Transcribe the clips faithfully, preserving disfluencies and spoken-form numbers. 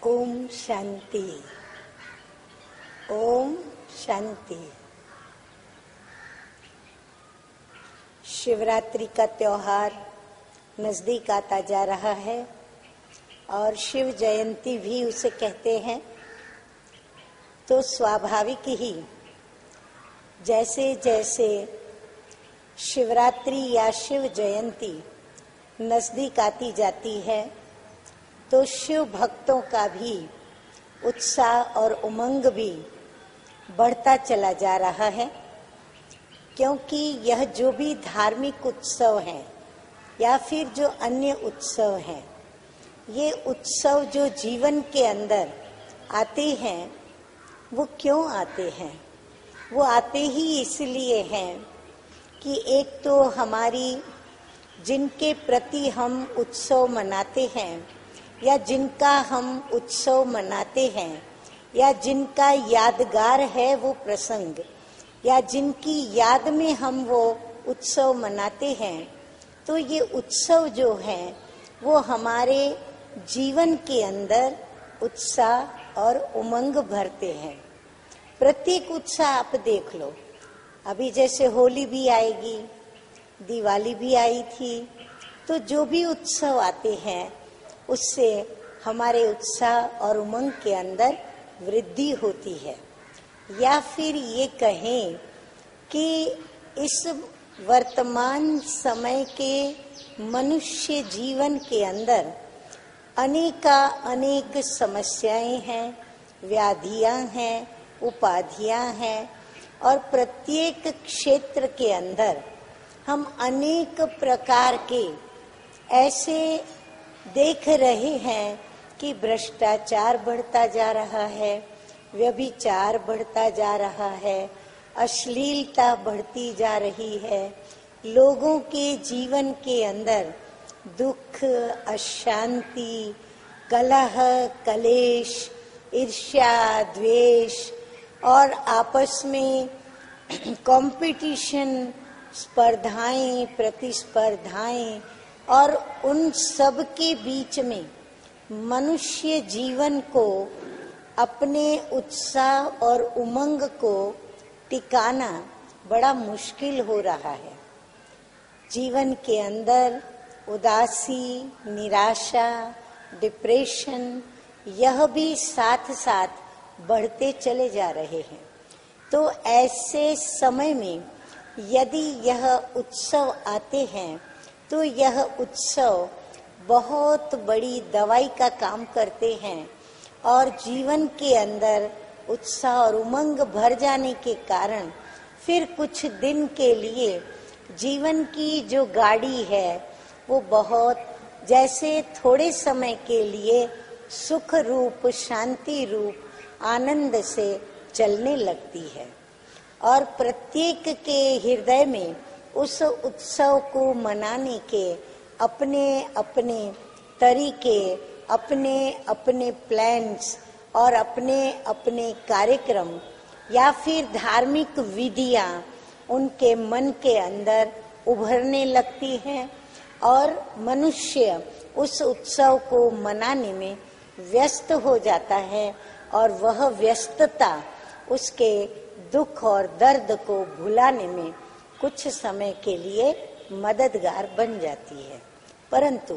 ओम शांति। ओम शांति। शिवरात्रि का त्योहार नजदीक आता जा रहा है और शिव जयंती भी उसे कहते हैं। तो स्वाभाविक ही जैसे जैसे शिवरात्रि या शिव जयंती नजदीक आती जाती है तो शिव भक्तों का भी उत्साह और उमंग भी बढ़ता चला जा रहा है, क्योंकि यह जो भी धार्मिक उत्सव हैं या फिर जो अन्य उत्सव हैं, ये उत्सव जो जीवन के अंदर आते हैं वो क्यों आते हैं? वो आते ही इसलिए हैं कि एक तो हमारी जिनके प्रति हम उत्सव मनाते हैं या जिनका हम उत्सव मनाते हैं या जिनका यादगार है वो प्रसंग या जिनकी याद में हम वो उत्सव मनाते हैं, तो ये उत्सव जो हैं वो हमारे जीवन के अंदर उत्साह और उमंग भरते हैं। प्रत्येक उत्साह आप देख लो, अभी जैसे होली भी आएगी, दिवाली भी आई थी, तो जो भी उत्सव आते हैं उससे हमारे उत्साह और उमंग के अंदर वृद्धि होती है। या फिर ये कहें कि इस वर्तमान समय के मनुष्य जीवन के अंदर अनेका अनेक समस्याएं हैं, व्याधियां हैं, उपाधियां हैं और प्रत्येक क्षेत्र के अंदर हम अनेक प्रकार के ऐसे देख रहे हैं कि भ्रष्टाचार बढ़ता जा रहा है, व्यभिचार बढ़ता जा रहा है, अश्लीलता बढ़ती जा रही है, लोगों के जीवन के अंदर दुख, अशांति, कलह, कलेश, ईर्ष्या, द्वेष और आपस में कंपटीशन, स्पर्धाएं, प्रतिस्पर्धाएं और उन सब के बीच में मनुष्य जीवन को, अपने उत्साह और उमंग को टिकाना बड़ा मुश्किल हो रहा है। जीवन के अंदर उदासी, निराशा, डिप्रेशन यह भी साथ साथ बढ़ते चले जा रहे हैं। तो ऐसे समय में यदि यह उत्सव आते हैं तो यह उत्सव बहुत बड़ी दवाई का काम करते हैं और जीवन के अंदर उत्साह और उमंग भर जाने के कारण फिर कुछ दिन के लिए जीवन की जो गाड़ी है वो बहुत जैसे थोड़े समय के लिए सुख रूप, शांति रूप, आनंद से चलने लगती है और प्रत्येक के हृदय में उस उत्सव को मनाने के अपने अपने तरीके, अपने अपने प्लान्स और अपने अपने कार्यक्रम या फिर धार्मिक विधियां उनके मन के अंदर उभरने लगती हैं और मनुष्य उस उत्सव को मनाने में व्यस्त हो जाता है और वह व्यस्तता उसके दुख और दर्द को भुलाने में कुछ समय के लिए मददगार बन जाती है। परंतु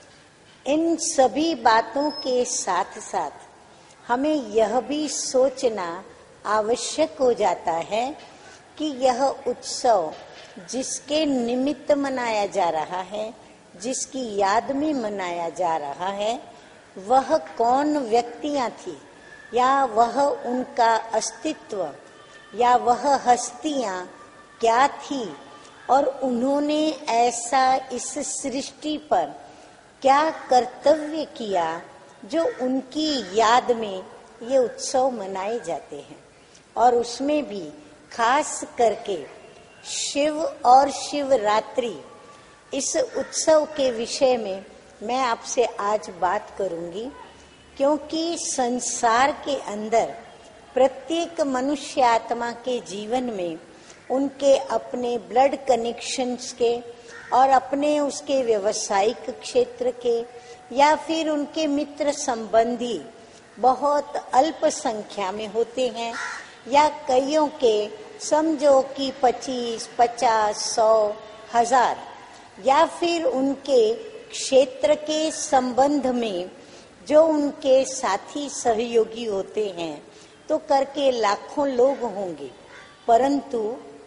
इन सभी बातों के साथ साथ हमें यह भी सोचना आवश्यक हो जाता है कि यह उत्सव जिसके निमित्त मनाया जा रहा है, जिसकी याद में मनाया जा रहा है, वह कौन व्यक्तियां थी या वह उनका अस्तित्व या वह हस्तियां क्या थी और उन्होंने ऐसा इस सृष्टि पर क्या कर्तव्य किया जो उनकी याद में ये उत्सव मनाए जाते हैं। और उसमें भी खास करके शिव और शिवरात्रि इस उत्सव के विषय में मैं आपसे आज बात करूंगी, क्योंकि संसार के अंदर प्रत्येक मनुष्य आत्मा के जीवन में उनके अपने ब्लड कनेक्शंस के और अपने उसके व्यवसायिक क्षेत्र के या फिर उनके मित्र संबंधी बहुत अल्प संख्या में होते हैं, या कईयों के समझो कि पच्चीस, पचास, सौ, हजार, या फिर उनके क्षेत्र के संबंध में जो उनके साथी सहयोगी होते हैं, तो करके लाखों लोग होंगे। परंतु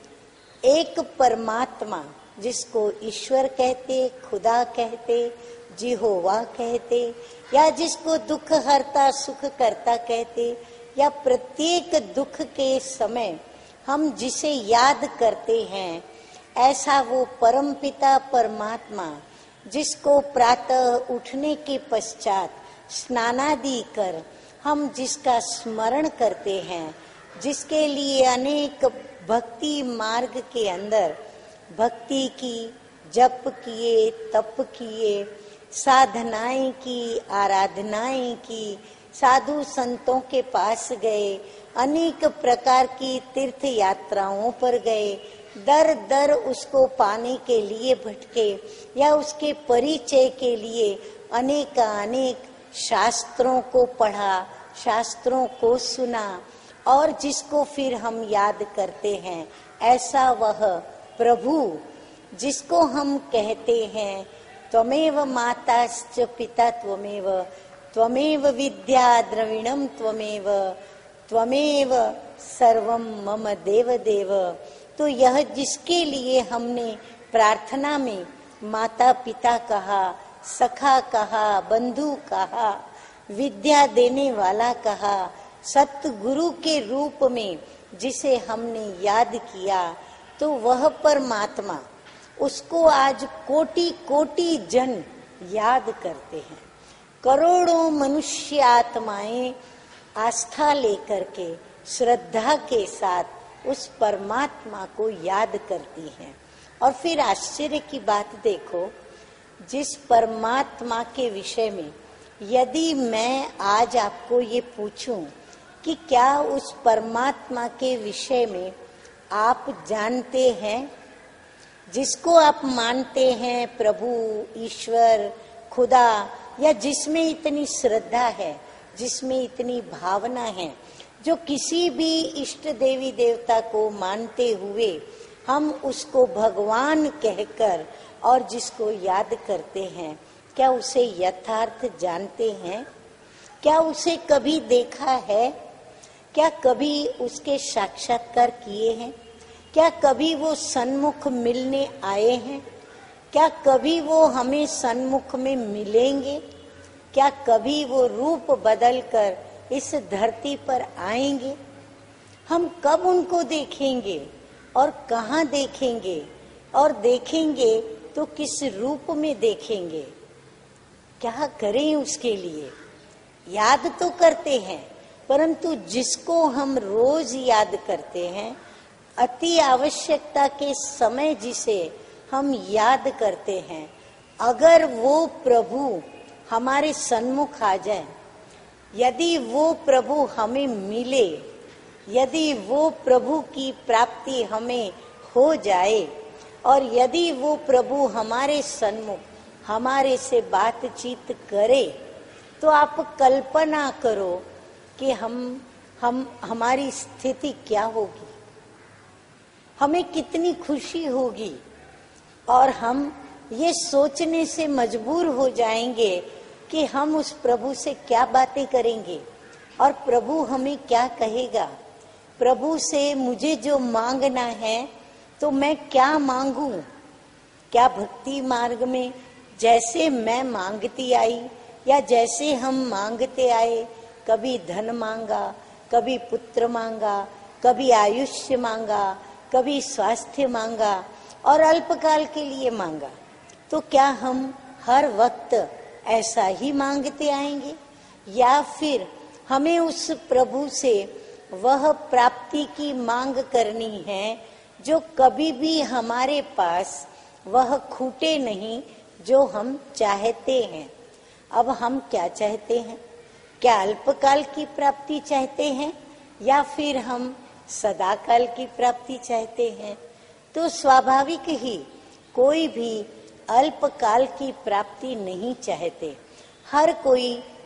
एक परमात्मा जिसको ईश्वर कहते, खुदा कहते, जिहोवा कहते, या जिसको दुख हरता सुख करता कहते, या प्रत्येक दुख के समय हम जिसे याद करते हैं, ऐसा वो परमपिता परमात्मा जिसको प्रातः उठने के पश्चात स्नानादि कर हम जिसका स्मरण करते हैं, जिसके लिए अनेक भक्ति मार्ग के अंदर भक्ति की, जप किए, तप किए, साधनाएं की, आराधनाएं की, साधु संतों के पास गए, अनेक प्रकार की तीर्थ यात्राओं पर गए, दर दर उसको पाने के लिए भटके, या उसके परिचय के लिए अनेक अनेक शास्त्रों को पढ़ा, शास्त्रों को सुना, और जिसको फिर हम याद करते हैं, ऐसा वह प्रभु जिसको हम कहते हैं त्वमेव माताश्च पिता त्वमेव, त्वमेव विद्या द्रविणम त्वमेव, त्वमेव सर्वम मम देव देव। तो यह जिसके लिए हमने प्रार्थना में माता पिता कहा, सखा कहा, बंधु कहा, विद्या देने वाला कहा, सतगुरु के रूप में जिसे हमने याद किया, तो वह परमात्मा, उसको आज कोटि कोटि जन याद करते हैं। करोड़ों मनुष्य आत्माएं आस्था लेकर के श्रद्धा के साथ उस परमात्मा को याद करती हैं। और फिर आश्चर्य की बात देखो, जिस परमात्मा के विषय में यदि मैं आज आपको ये पूछूं कि क्या उस परमात्मा के विषय में आप जानते हैं, जिसको आप मानते हैं प्रभु, ईश्वर, खुदा, या जिसमें इतनी श्रद्धा है, जिसमें इतनी भावना है, जो किसी भी इष्ट देवी देवता को मानते हुए हम उसको भगवान कहकर और जिसको याद करते हैं, क्या उसे यथार्थ जानते हैं? क्या उसे कभी देखा है? क्या कभी उसके साक्षात्कार किए हैं? क्या कभी वो सन्मुख मिलने आए हैं? क्या कभी वो हमें सन्मुख में मिलेंगे? क्या कभी वो रूप बदलकर इस धरती पर आएंगे? हम कब उनको देखेंगे और कहाँ देखेंगे, और देखेंगे तो किस रूप में देखेंगे? क्या करें उसके लिए? याद तो करते हैं, परंतु जिसको हम रोज याद करते हैं, अति आवश्यकता के समय जिसे हम याद करते हैं, अगर वो प्रभु हमारे सन्मुख आ जाए, यदि वो प्रभु हमें मिले, यदि वो प्रभु की प्राप्ति हमें हो जाए, और यदि वो प्रभु हमारे सन्मुख हमारे से बातचीत करे, तो आप कल्पना करो कि हम हम हमारी स्थिति क्या होगी, हमें कितनी खुशी होगी, और हम ये सोचने से मजबूर हो जाएंगे कि हम उस प्रभु से क्या बातें करेंगे और प्रभु हमें क्या कहेगा। प्रभु से मुझे जो मांगना है तो मैं क्या मांगूं? क्या भक्ति मार्ग में जैसे मैं मांगती आई, या जैसे हम मांगते आए, कभी धन मांगा, कभी पुत्र मांगा, कभी आयुष्य मांगा, कभी स्वास्थ्य मांगा, और अल्पकाल के लिए मांगा, तो क्या हम हर वक्त ऐसा ही मांगते आएंगे, या फिर हमें उस प्रभु से वह प्राप्ति की मांग करनी है जो कभी भी हमारे पास वह खूटे नहीं जो हम चाहते हैं। अब हम क्या चाहते हैं? क्या अल्पकाल की प्राप्ति चाहते हैं, या फिर हम सदाकाल की प्राप्ति चाहते हैं? तो स्वाभाविक ही कोई भी अल्पकाल की प्राप्ति नहीं चाहते, हर कोई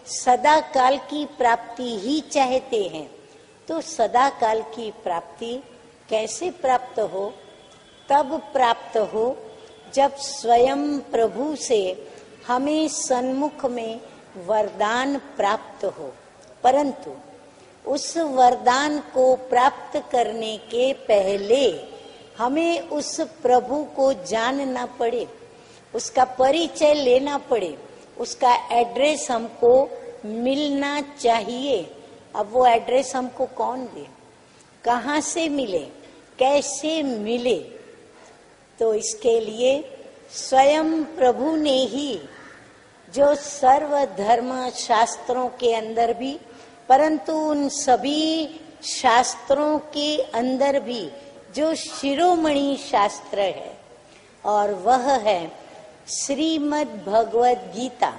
सदा काल की प्राप्ति ही चाहते हैं, तो सदा काल की प्राप्ति कैसे प्राप्त हो? तब प्राप्त हो जब स्वयं प्रभु से हमें सन्मुख में वरदान प्राप्त हो। परंतु उस वरदान को प्राप्त करने के पहले हमें उस प्रभु को जानना पड़े, उसका परिचय लेना पड़े, उसका एड्रेस हमको मिलना चाहिए। अब वो एड्रेस हमको कौन दे, कहाँ से मिले, कैसे मिले? तो इसके लिए स्वयं प्रभु ने ही, जो सर्व धर्म शास्त्रों के अंदर भी, परंतु उन सभी शास्त्रों के अंदर भी जो शिरोमणि शास्त्र है, और वह है श्रीमद् भगवद गीता।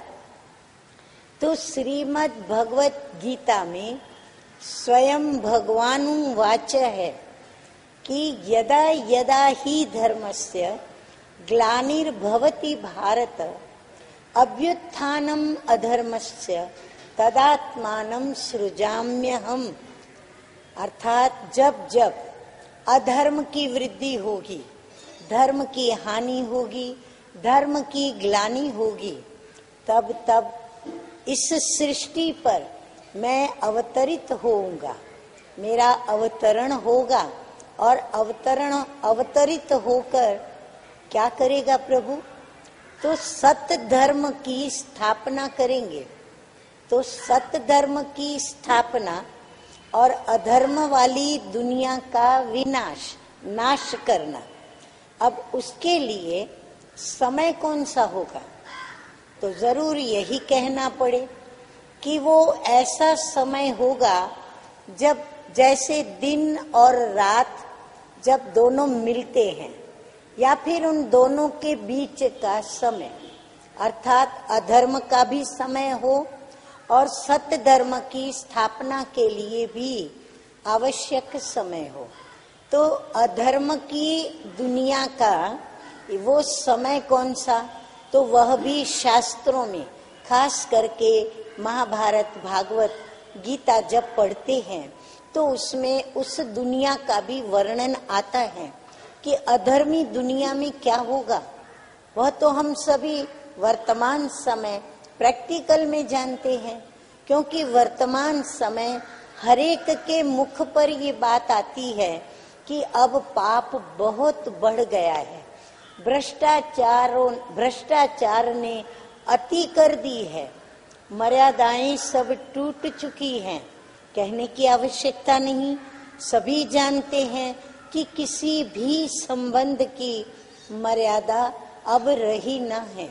तो श्रीमद् भगवद गीता में स्वयं भगवान वाच है कि यदा यदा ही धर्मस्य ग्लानिर्भवति भारत अभ्युत्थानम् अधर्मस्य तदात्मानं सृजाम्यहम्। अर्थात जब जब अधर्म की वृद्धि होगी, धर्म की हानि होगी, धर्म की ग्लानि होगी, तब तब इस सृष्टि पर मैं अवतरित होऊंगा, मेरा अवतरण होगा। और अवतरण अवतरित होकर क्या करेगा प्रभु? तो सत्य धर्म की स्थापना करेंगे। तो सत्य धर्म की स्थापना और अधर्म वाली दुनिया का विनाश, नाश करना। अब उसके लिए समय कौन सा होगा? तो जरूर यही कहना पड़े कि वो ऐसा समय होगा जब जैसे दिन और रात जब दोनों मिलते हैं, या फिर उन दोनों के बीच का समय, अर्थात अधर्म का भी समय हो और सत्य धर्म की स्थापना के लिए भी आवश्यक समय हो। तो अधर्म की दुनिया का वो समय कौन सा? तो वह भी शास्त्रों में, खास करके महाभारत, भागवत, गीता जब पढ़ते हैं तो उसमें उस दुनिया का भी वर्णन आता है कि अधर्मी दुनिया में क्या होगा। वह तो हम सभी वर्तमान समय प्रैक्टिकल में जानते हैं, क्योंकि वर्तमान समय हरेक के मुख पर ये बात आती है कि अब पाप बहुत बढ़ गया है, भ्रष्टाचारों भ्रष्टाचार ने अति कर दी है, मर्यादाएं सब टूट चुकी हैं। कहने की आवश्यकता नहीं, सभी जानते हैं कि किसी भी संबंध की मर्यादा अब रही न है।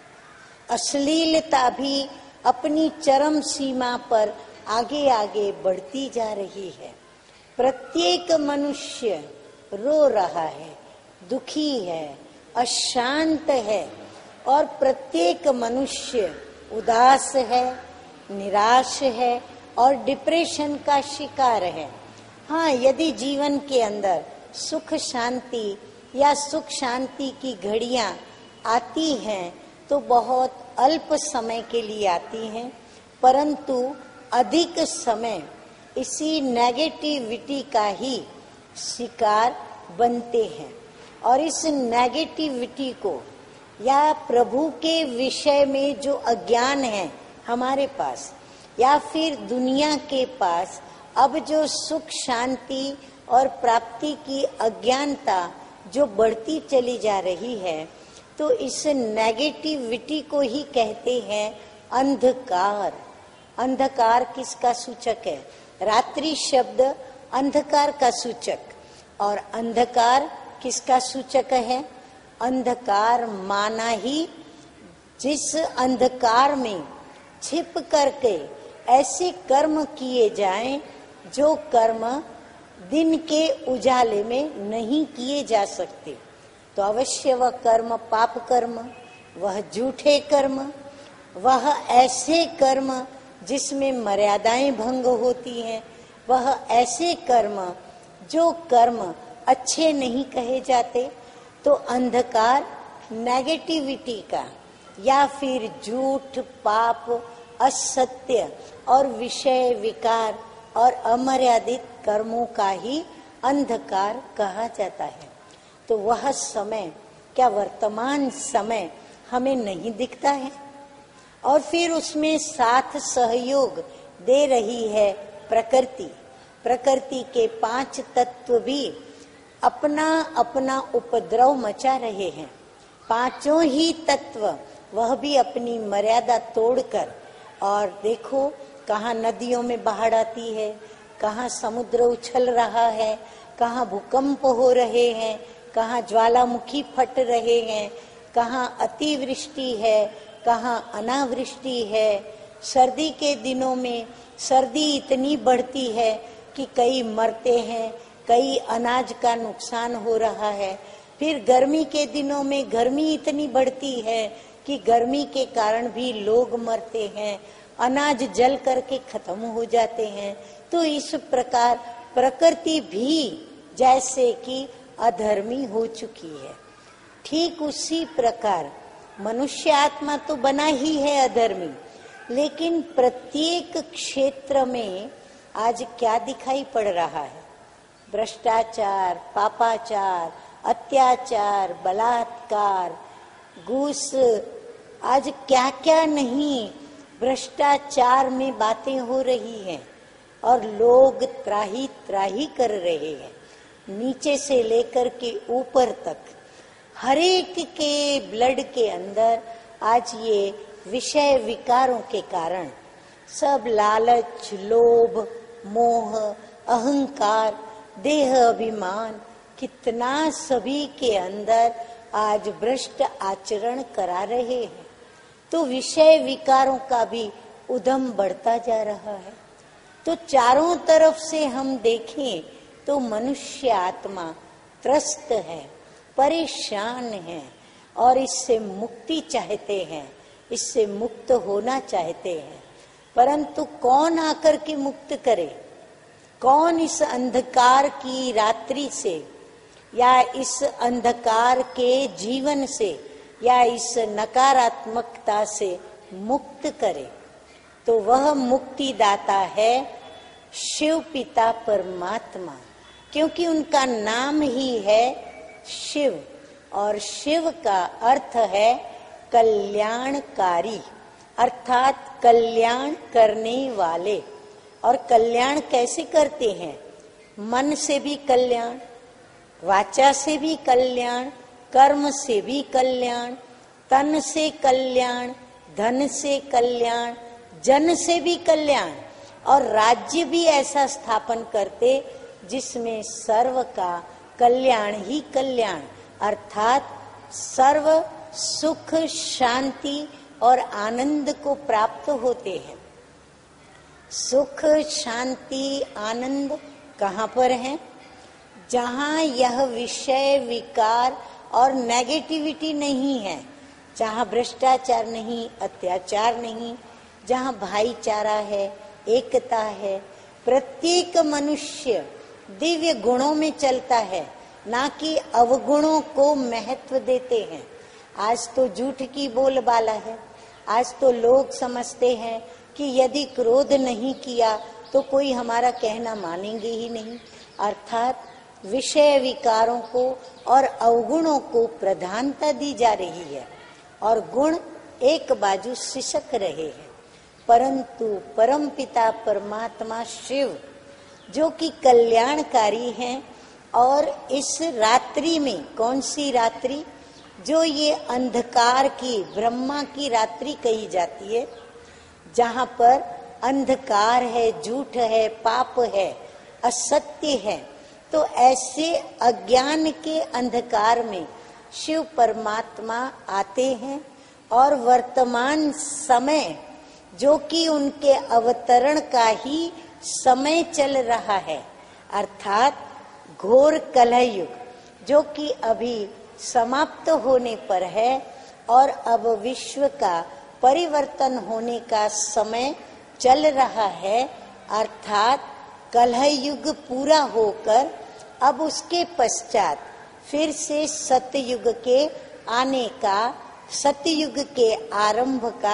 अश्लीलता भी अपनी चरम सीमा पर आगे आगे बढ़ती जा रही है। प्रत्येक मनुष्य रो रहा है, दुखी है, अशांत है, और प्रत्येक मनुष्य उदास है, निराश है और डिप्रेशन का शिकार है। हाँ, यदि जीवन के अंदर सुख शांति या सुख शांति की घड़ियां आती हैं तो बहुत अल्प समय के लिए आती हैं, परंतु अधिक समय इसी नेगेटिविटी का ही शिकार बनते हैं। और इस नेगेटिविटी को, या प्रभु के विषय में जो अज्ञान है हमारे पास, या फिर दुनिया के पास अब जो सुख शांति और प्राप्ति की अज्ञानता जो बढ़ती चली जा रही है, तो इस नेगेटिविटी को ही कहते हैं अंधकार। अंधकार किसका सूचक है? रात्रि शब्द अंधकार का सूचक, और अंधकार किसका सूचक है? अंधकार माना ही जिस अंधकार में छिप करके ऐसे कर्म किए जाएं जो कर्म दिन के उजाले में नहीं किए जा सकते। तो अवश्य वह कर्म पाप कर्म, वह झूठे कर्म, वह ऐसे कर्म जिसमें मर्यादाएं भंग होती हैं, वह ऐसे कर्म जो कर्म अच्छे नहीं कहे जाते। तो अंधकार नेगेटिविटी का, या फिर झूठ, पाप, असत्य और विषय विकार और अमर्यादित कर्मों का ही अंधकार कहा जाता है। तो वह समय, क्या वर्तमान समय हमें नहीं दिखता है? और फिर उसमें साथ सहयोग दे रही है प्रकृति। प्रकृति के पांच तत्व भी अपना अपना उपद्रव मचा रहे हैं। पांचों ही तत्व वह भी अपनी मर्यादा तोड़कर, और देखो कहाँ नदियों में बाढ़ आती है, कहाँ समुद्र उछल रहा है, कहाँ भूकंप हो रहे हैं, कहाँ ज्वालामुखी फट रहे हैं, कहाँ अतिवृष्टि है, कहाँ अनावृष्टि है। सर्दी के दिनों में सर्दी इतनी बढ़ती है कि कई मरते हैं, कई अनाज का नुकसान हो रहा है। फिर गर्मी के दिनों में गर्मी इतनी बढ़ती है कि गर्मी के कारण भी लोग मरते हैं, अनाज जल करके खत्म हो जाते हैं। तो इस प्रकार प्रकृति भी जैसे कि अधर्मी हो चुकी है, ठीक उसी प्रकार मनुष्य आत्मा तो बना ही है अधर्मी। लेकिन प्रत्येक क्षेत्र में आज क्या दिखाई पड़ रहा है? भ्रष्टाचार, पापाचार, अत्याचार, बलात्कार, घूस, आज क्या क्या नहीं भ्रष्टाचार में बातें हो रही हैं और लोग त्राही त्राही कर रहे हैं। नीचे से लेकर के ऊपर तक हर एक के ब्लड के अंदर आज ये विषय विकारों के कारण सब लालच, लोभ, मोह, अहंकार, देह अभिमान, कितना सभी के अंदर आज भ्रष्ट आचरण करा रहे हैं। तो विषय विकारों का भी उद्यम बढ़ता जा रहा है। तो चारों तरफ से हम देखें तो मनुष्य आत्मा त्रस्त है, परेशान है और इससे मुक्ति चाहते हैं, इससे मुक्त होना चाहते हैं। परंतु कौन आकर के मुक्त करे? कौन इस अंधकार की रात्रि से या इस अंधकार के जीवन से या इस नकारात्मकता से मुक्त करे? तो वह मुक्तिदाता है शिव पिता परमात्मा, क्योंकि उनका नाम ही है शिव और शिव का अर्थ है कल्याणकारी, अर्थात कल्याण करने वाले। और कल्याण कैसे करते हैं? मन से भी कल्याण, वाचा से भी कल्याण, कर्म से भी कल्याण, तन से कल्याण, धन से कल्याण, जन से भी कल्याण, और राज्य भी ऐसा स्थापन करते जिसमें सर्व का कल्याण ही कल्याण, अर्थात सर्व सुख, शांति और आनंद को प्राप्त होते हैं। सुख, शांति, आनंद कहाँ पर है? जहाँ यह विषय विकार और नेगेटिविटी नहीं है, जहाँ भ्रष्टाचार नहीं, अत्याचार नहीं, जहाँ भाईचारा है, एकता है, प्रत्येक मनुष्य दिव्य गुणों में चलता है, ना कि अवगुणों को महत्व देते हैं। आज तो झूठ की बोलबाला है। आज तो लोग समझते हैं कि यदि क्रोध नहीं किया तो कोई हमारा कहना मानेंगे ही नहीं, अर्थात विषय विकारों को और अवगुणों को प्रधानता दी जा रही है और गुण एक बाजू सिसक रहे हैं। परंतु परमपिता परमात्मा शिव जो कि कल्याणकारी हैं, और इस रात्रि में, कौन सी रात्रि? जो ये अंधकार की, ब्रह्मा की रात्रि कही जाती है, जहाँ पर अंधकार है, झूठ है, पाप है, असत्य है। तो ऐसे अज्ञान के अंधकार में शिव परमात्मा आते हैं और वर्तमान समय जो कि उनके अवतरण का ही समय चल रहा है, अर्थात घोर कलयुग जो कि अभी समाप्त होने पर है और अब विश्व का परिवर्तन होने का समय चल रहा है, अर्थात कलयुग पूरा होकर अब उसके पश्चात फिर से सतयुग के आने का, सतयुग के आरंभ का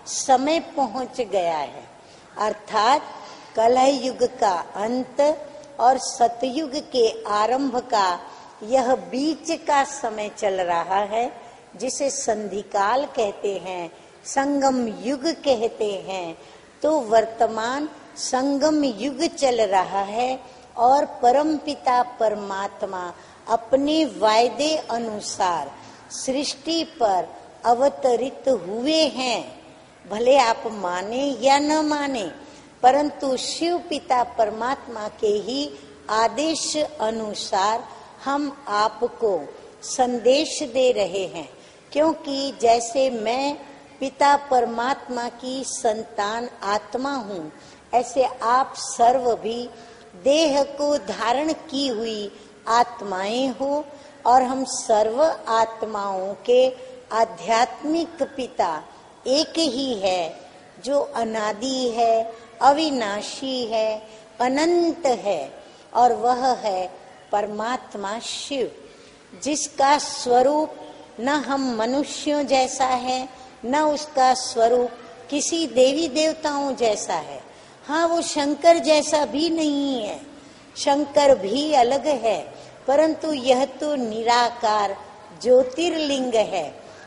समय पहुंच गया है, अर्थात कलह युग का अंत और सतयुग के आरंभ का यह बीच का समय चल रहा है, जिसे संधिकाल कहते हैं, संगम युग कहते हैं। तो वर्तमान संगम युग चल रहा है और परमपिता परमात्मा अपने वायदे अनुसार सृष्टि पर अवतरित हुए हैं। भले आप माने या न माने, परंतु शिव पिता परमात्मा के ही आदेश अनुसार हम आपको संदेश दे रहे हैं। क्योंकि जैसे मैं पिता परमात्मा की संतान आत्मा हूँ, ऐसे आप सर्व भी देह को धारण की हुई आत्माएं हो, और हम सर्व आत्माओं के आध्यात्मिक पिता एक ही है, जो अनादि है, अविनाशी है, अनंत है, और वह है परमात्मा शिव, जिसका स्वरूप न हम मनुष्यों जैसा है, न उसका स्वरूप किसी देवी देवताओं जैसा है। हाँ, वो शंकर जैसा भी नहीं है, शंकर भी अलग है, परंतु यह तो निराकार ज्योतिर्लिंग है,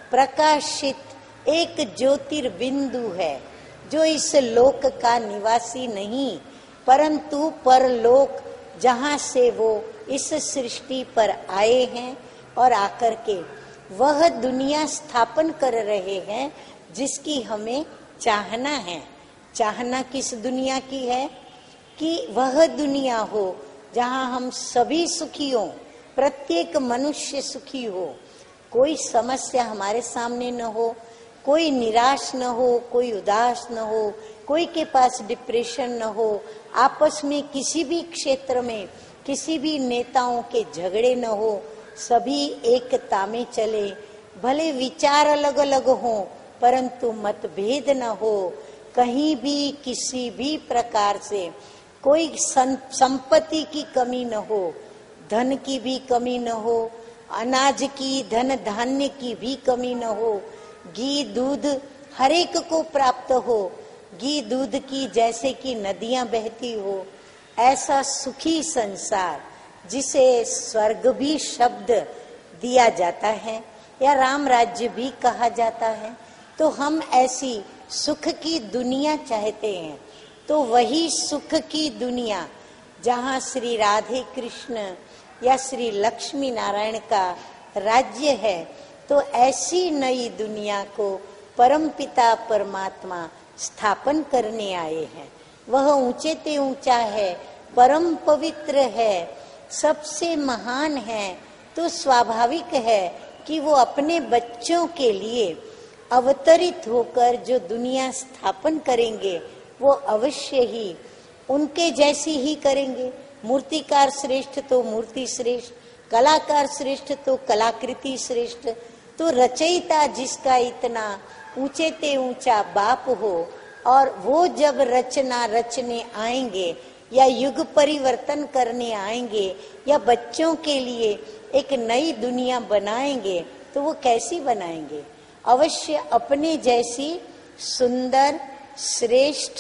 प्रकाशित एक ज्योतिर्बिंदु है, जो इस लोक का निवासी नहीं, परंतु परलोक जहाँ से वो इस सृष्टि पर आए हैं और आकर के वह दुनिया स्थापन कर रहे हैं, जिसकी हमें चाहना है। चाहना किस दुनिया की है? कि वह दुनिया हो जहाँ हम सभी सुखी हों, प्रत्येक मनुष्य सुखी हो, कोई समस्या हमारे सामने न हो, कोई निराश न हो, कोई उदास न हो, कोई के पास डिप्रेशन न हो, आपस में किसी भी क्षेत्र में किसी भी नेताओं के झगड़े न हो, सभी एकता में चले। भले विचार अलग अलग हों, परंतु मतभेद न हो, कहीं भी किसी भी प्रकार से कोई संपत्ति की कमी न हो, धन की भी कमी न हो, अनाज की, धन धान्य की भी कमी न हो, घी दूध हर एक को प्राप्त हो, घी दूध की जैसे कि नदियां बहती हो, ऐसा सुखी संसार जिसे स्वर्ग भी शब्द दिया जाता है या राम राज्य भी कहा जाता है। तो हम ऐसी सुख की दुनिया चाहते हैं। तो वही सुख की दुनिया जहाँ श्री राधे कृष्ण या श्री लक्ष्मी नारायण का राज्य है, तो ऐसी नई दुनिया को परमपिता परमात्मा स्थापन करने आए हैं। वह ऊंचे ते ऊंचा है, परम पवित्र है, सबसे महान है। तो स्वाभाविक है कि वो अपने बच्चों के लिए अवतरित होकर जो दुनिया स्थापन करेंगे, वो अवश्य ही उनके जैसी ही करेंगे। मूर्तिकार श्रेष्ठ तो मूर्ति श्रेष्ठ, कलाकार श्रेष्ठ तो कलाकृति श्रेष्ठ। तो रचयिता जिसका इतना ऊंचे ते ऊंचा बाप हो, और वो जब रचना रचने आएंगे या युग परिवर्तन करने आएंगे या बच्चों के लिए एक नई दुनिया बनाएंगे, तो वो कैसी बनाएंगे? अवश्य अपने जैसी सुंदर, श्रेष्ठ,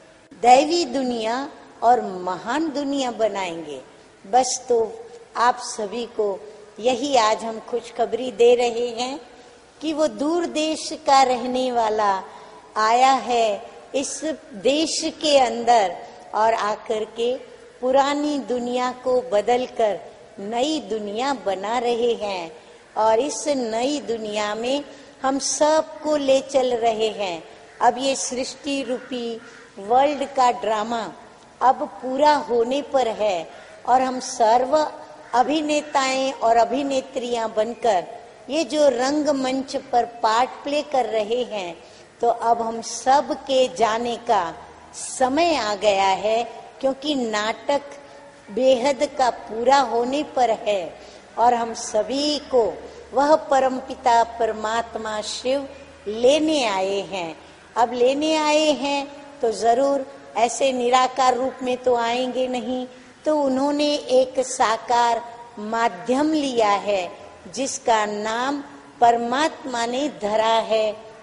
दैवी दुनिया और महान दुनिया बनाएंगे। बस तो आप सभी को यही आज हम खुशखबरी दे रहे हैं कि वो दूर देश का रहने वाला आया है इस देश के अंदर, और आकर के पुरानी दुनिया को बदलकर नई दुनिया बना रहे हैं। और इस नई दुनिया में हम सबको ले चल रहे हैं। अब ये सृष्टि रूपी वर्ल्ड का ड्रामा अब पूरा होने पर है, और हम सर्व अभिनेताएं और अभिनेत्रियां बनकर ये जो रंगमंच पर पार्ट प्ले कर रहे हैं, तो अब हम सब के जाने का समय आ गया है, क्योंकि नाटक बेहद का पूरा होने पर है और हम सभी को वह परमपिता परमात्मा शिव लेने आए हैं। अब लेने आए हैं तो जरूर ऐसे निराकार रूप में तो आएंगे नहीं, तो उन्होंने एक साकार माध्यम लिया है जिसका नाम परमात्मा ने धरा है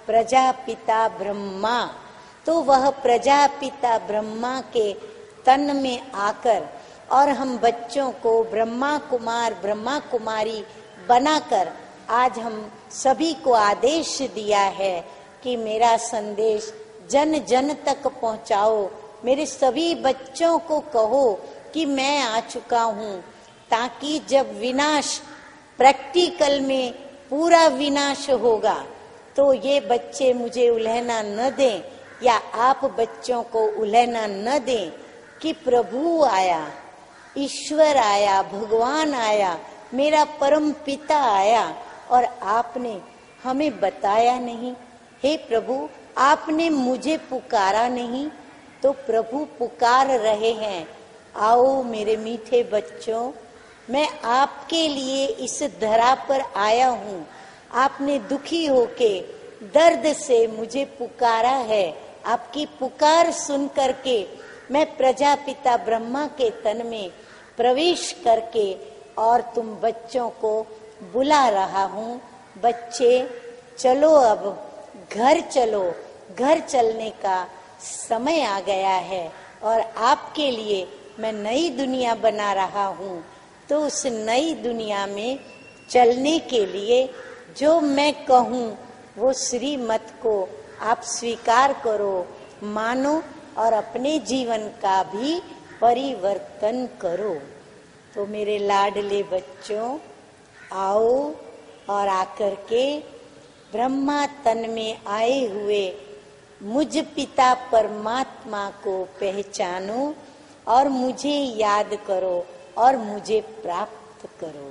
प्रजापिता ब्रह्मा, तो वह प्रजापिता ब्रह्मा के तन में आकर और हम बच्चों को ब्रह्मा कुमार ब्रह्मा कुमारी बनाकर आज हम सभी को आदेश दिया है कि मेरा संदेश जन जन तक पहुंचाओ। मेरे सभी बच्चों को कहो कि मैं आ चुका हूँ, ताकि जब विनाश प्रैक्टिकल में पूरा विनाश होगा तो ये बच्चे मुझे उल्हना न दें, या आप बच्चों को उल्हना न दें कि प्रभु आया, ईश्वर आया, भगवान आया, मेरा परम पिता आया और आपने हमें बताया नहीं। हे प्रभु, आपने मुझे पुकारा नहीं। तो प्रभु पुकार रहे हैं, आओ मेरे मीठे बच्चों, मैं आपके लिए इस धरा पर आया हूँ। आपने दुखी होके दर्द से मुझे पुकारा है। आपकी पुकार सुन करके मैं प्रजापिता ब्रह्मा के तन में प्रवेश करके और तुम बच्चों को बुला रहा हूँ। बच्चे चलो, अब घर चलो। घर चलने का समय आ गया है और आपके लिए मैं नई दुनिया बना रहा हूँ। तो उस नई दुनिया में चलने के लिए जो मैं कहूँ वो श्रीमत को आप स्वीकार करो, मानो और अपने जीवन का भी परिवर्तन करो। तो मेरे लाडले बच्चों, आओ और आकर के ब्रह्मा तन में आए हुए मुझ पिता परमात्मा को पहचानो और मुझे याद करो और मुझे प्राप्त करो।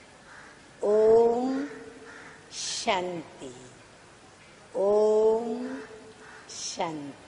ओम शांति, ओम शांति।